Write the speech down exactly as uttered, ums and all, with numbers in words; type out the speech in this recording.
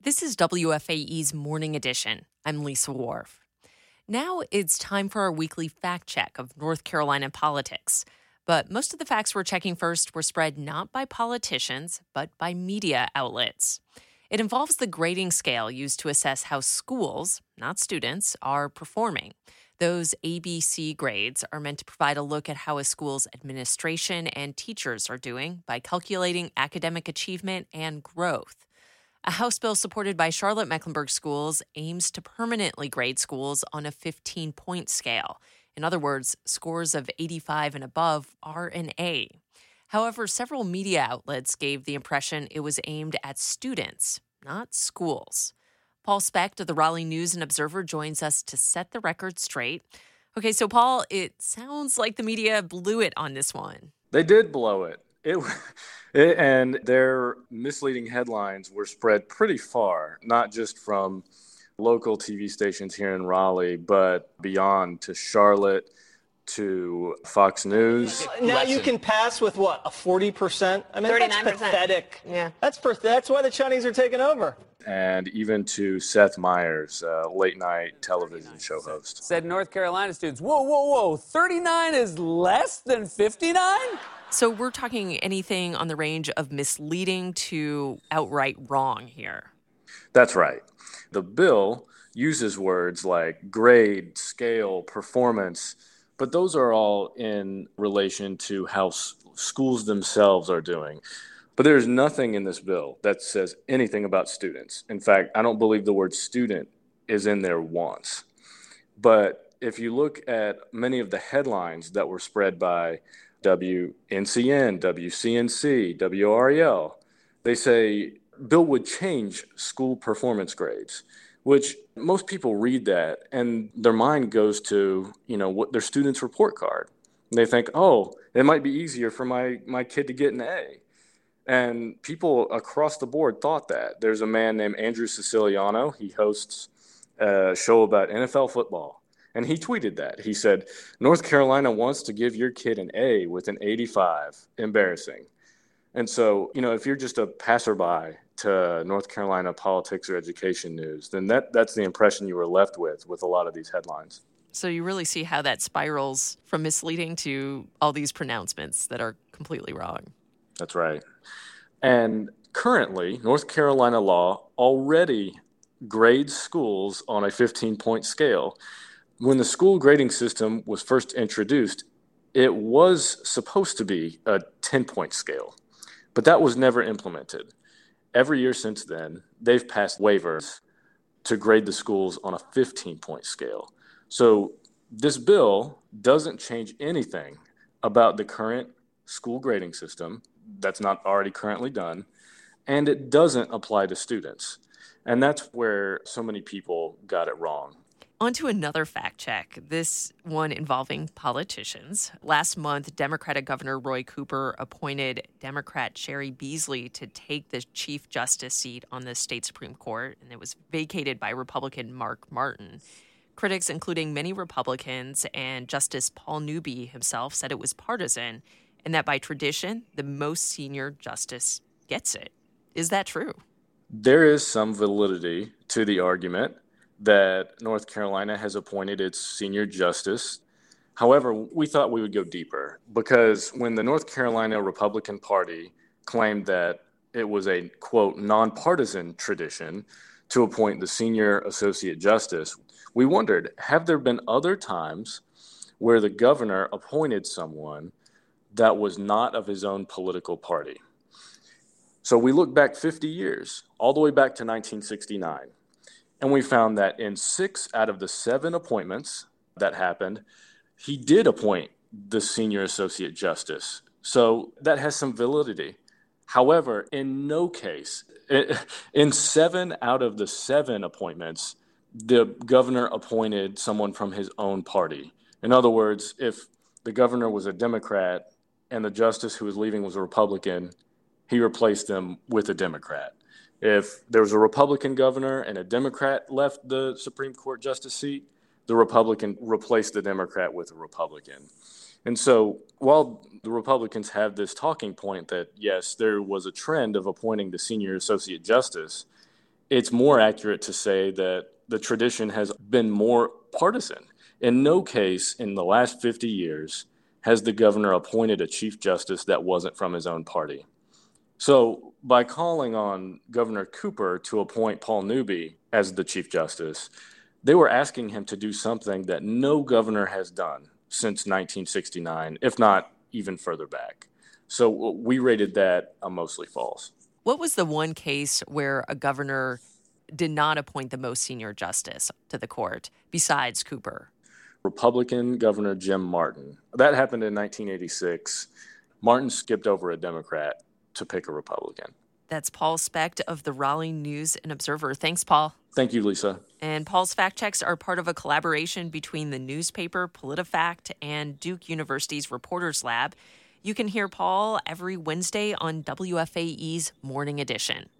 This is W F A E's Morning Edition. I'm Lisa Wharf. Now it's time for our weekly fact check of North Carolina politics. But most of the facts we're checking first were spread not by politicians, but by media outlets. It involves the grading scale used to assess how schools, not students, are performing. Those A B C grades are meant to provide a look at how a school's administration and teachers are doing by calculating academic achievement and growth. A House bill supported by Charlotte-Mecklenburg Schools aims to permanently grade schools on a fifteen-point scale. In other words, scores of eighty-five and above are an A. However, several media outlets gave the impression it was aimed at students, not schools. Paul Specht of the Raleigh News and Observer joins us to set the record straight. Okay, so Paul, it sounds like the media blew it on this one. They did blow it. It, it, and their misleading headlines were spread pretty far, not just from local T V stations here in Raleigh, but beyond to Charlotte, to Fox News. Now you can pass with what, a forty percent? I mean, thirty-nine percent. That's pathetic. Yeah. That's per- that's why the Chinese are taking over. And even to Seth Meyers, uh, late night television show host. Said North Carolina students, whoa, whoa, whoa, thirty-nine is less than fifty-nine? So we're talking anything on the range of misleading to outright wrong here. That's right. The bill uses words like grade, scale, performance, but those are all in relation to how s- schools themselves are doing. But there's nothing in this bill that says anything about students. In fact, I don't believe the word student is in there once. But if you look at many of the headlines that were spread by W N C N, W C N C, W R E L, they say bill would change school performance grades, which most people read that and their mind goes to, you know, what their student's report card. And they think, oh, it might be easier for my, my kid to get an A. And people across the board thought that. There's a man named Andrew Siciliano. He hosts a show about N F L football. And he tweeted that. He said, North Carolina wants to give your kid an A with an eighty-five. Embarrassing. And so, you know, if you're just a passerby to North Carolina politics or education news, then that, that's the impression you were left with with a lot of these headlines. So you really see how that spirals from misleading to all these pronouncements that are completely wrong. That's right. And currently, North Carolina law already grades schools on a fifteen-point scale. When the school grading system was first introduced, it was supposed to be a ten-point scale, but that was never implemented. Every year since then, they've passed waivers to grade the schools on a fifteen-point scale. So this bill doesn't change anything about the current school grading system that's not already currently done, and it doesn't apply to students. And that's where so many people got it wrong. On to another fact check, this one involving politicians. Last month, Democratic Governor Roy Cooper appointed Democrat Sherry Beasley to take the Chief Justice seat on the state Supreme Court, and it was vacated by Republican Mark Martin. Critics, including many Republicans and Justice Paul Newby himself, said it was partisan and that by tradition, the most senior justice gets it. Is that true? There is some validity to the argument that North Carolina has appointed its senior justice. However, we thought we would go deeper because when the North Carolina Republican Party claimed that it was a, quote, nonpartisan tradition to appoint the senior associate justice, we wondered, have there been other times where the governor appointed someone that was not of his own political party? So we look back fifty years, all the way back to nineteen sixty-nine. And we found that in six out of the seven appointments that happened, he did appoint the senior associate justice. So that has some validity. However, in no case, in seven out of the seven appointments, the governor appointed someone from his own party. In other words, if the governor was a Democrat and the justice who was leaving was a Republican, he replaced them with a Democrat. If there was a Republican governor and a Democrat left the Supreme Court justice seat, the Republican replaced the Democrat with a Republican. And so while the Republicans have this talking point that, yes, there was a trend of appointing the senior associate justice, It's more accurate to say that the tradition has been more partisan. In no case in the last fifty years has the governor appointed a chief justice that wasn't from his own party. So by calling on Governor Cooper to appoint Paul Newby as the chief justice, they were asking him to do something that no governor has done since nineteen sixty-nine, if not even further back. So we rated that a mostly false. What was the one case where a governor did not appoint the most senior justice to the court besides Cooper? Republican Governor Jim Martin. That happened in nineteen eighty-six. Martin skipped over a Democrat to pick a Republican. That's Paul Specht of the Raleigh News and Observer. Thanks, Paul. Thank you, Lisa. And Paul's fact checks are part of a collaboration between the newspaper PolitiFact and Duke University's Reporters Lab. You can hear Paul every Wednesday on W F A E's Morning Edition.